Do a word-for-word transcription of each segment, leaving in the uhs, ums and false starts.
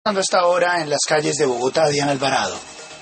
A esta hora en las calles de Bogotá, Diana Alvarado.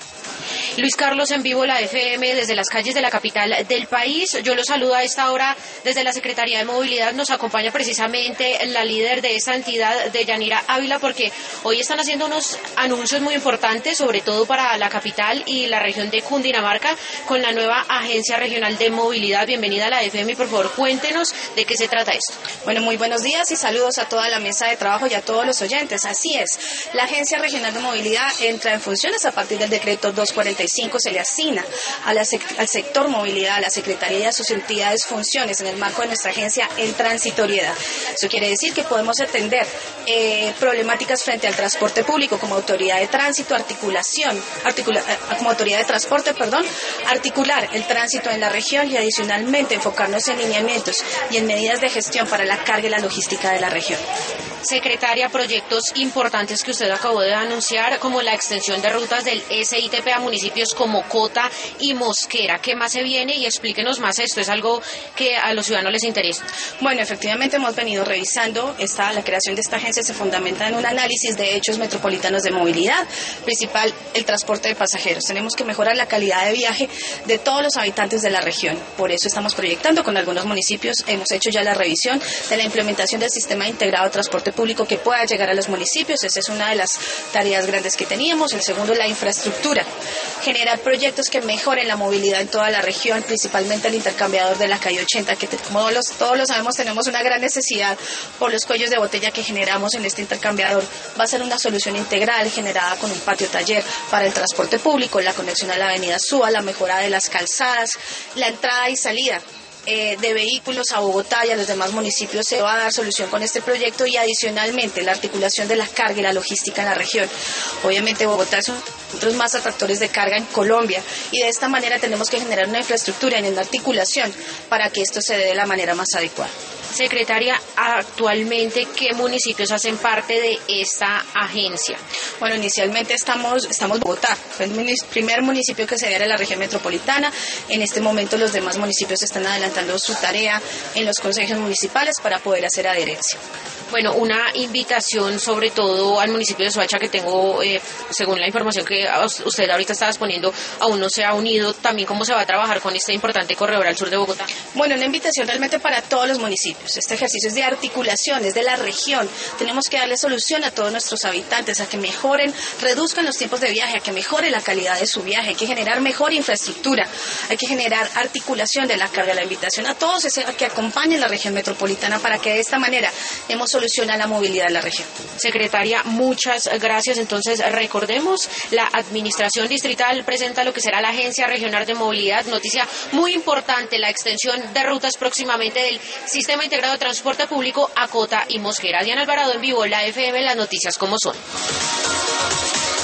Luis Carlos, en vivo la F M desde las calles de la capital del país. Yo los saludo a esta hora desde la Secretaría de Movilidad. Nos acompaña precisamente la líder de esta entidad, Deyanira Ávila, porque hoy están haciendo unos anuncios muy importantes, sobre todo para la capital y la región de Cundinamarca, con la nueva Agencia Regional de Movilidad. Bienvenida a la F M y por favor cuéntenos de qué se trata esto. Bueno, muy buenos días y saludos a toda la mesa de trabajo y a todos los oyentes. Así es, la Agencia Regional de Movilidad entra en funciones a partir del decreto doscientos cuarenta y cinco, se le asigna a la sec al sector movilidad, a la Secretaría y a sus entidades funciones en el marco de nuestra agencia en transitoriedad. Eso quiere decir que podemos atender eh, problemáticas frente al transporte público como autoridad de tránsito, articulación, articula eh, como autoridad de transporte, perdón, articular el tránsito en la región y adicionalmente enfocarnos en lineamientos y en medidas de gestión para la carga y la logística de la región. Secretaria, proyectos importantes que usted acabó de anunciar, como la extensión de rutas del S I T P a municipios como Cota y Mosquera. ¿Qué más se viene? Y explíquenos más esto. ¿Es algo que a los ciudadanos les interesa? Bueno, efectivamente hemos venido revisando. Esta, la creación de esta agencia se fundamenta en un análisis de hechos metropolitanos de movilidad, principal el transporte de pasajeros. Tenemos que mejorar la calidad de viaje de todos los habitantes de la región. Por eso estamos proyectando con algunos municipios. Hemos hecho ya la revisión de la implementación del sistema integrado de transporte público que pueda llegar a los municipios. Esa es una de las tareas grandes que teníamos. El segundo, la infraestructura. Generar proyectos que mejoren la movilidad en toda la región, principalmente el intercambiador de la calle ochenta, que como todos, todos lo sabemos tenemos una gran necesidad por los cuellos de botella que generamos en este intercambiador. Va a ser una solución integral generada con un patio taller para el transporte público, la conexión a la avenida Suba, la mejora de las calzadas, la entrada y salida Eh, de vehículos a Bogotá y a los demás municipios. Se va a dar solución con este proyecto y adicionalmente la articulación de la carga y la logística en la región. Obviamente Bogotá es uno de los más atractores de carga en Colombia y de esta manera tenemos que generar una infraestructura y una articulación para que esto se dé de la manera más adecuada. Secretaria, actualmente, ¿qué municipios hacen parte de esta agencia? Bueno, inicialmente estamos, estamos Bogotá, fue el munic- primer municipio que se dio en la región metropolitana. En este momento los demás municipios están adelantando su tarea en los consejos municipales para poder hacer adherencia. Bueno, una invitación sobre todo al municipio de Soacha, que tengo, eh, según la información que usted ahorita estaba exponiendo, aún no se ha unido. También, ¿cómo se va a trabajar con este importante corredor al sur de Bogotá? Bueno, una invitación realmente para todos los municipios. Este ejercicio es de articulación, es de la región. Tenemos que darle solución a todos nuestros habitantes, a que mejoren, reduzcan los tiempos de viaje, a que mejore la calidad de su viaje. Hay que generar mejor infraestructura, hay que generar articulación de la carga. La invitación a todos es a que acompañen la región metropolitana para que de esta manera demos solución a la movilidad de la región. Secretaria, muchas gracias. Entonces, recordemos, la Administración Distrital presenta lo que será la Agencia Regional de Movilidad. Noticia muy importante, la extensión de rutas próximamente del Sistema Integrado de Transporte Público a Cota y Mosquera. Diana Alvarado, en vivo, la F M, las noticias como son.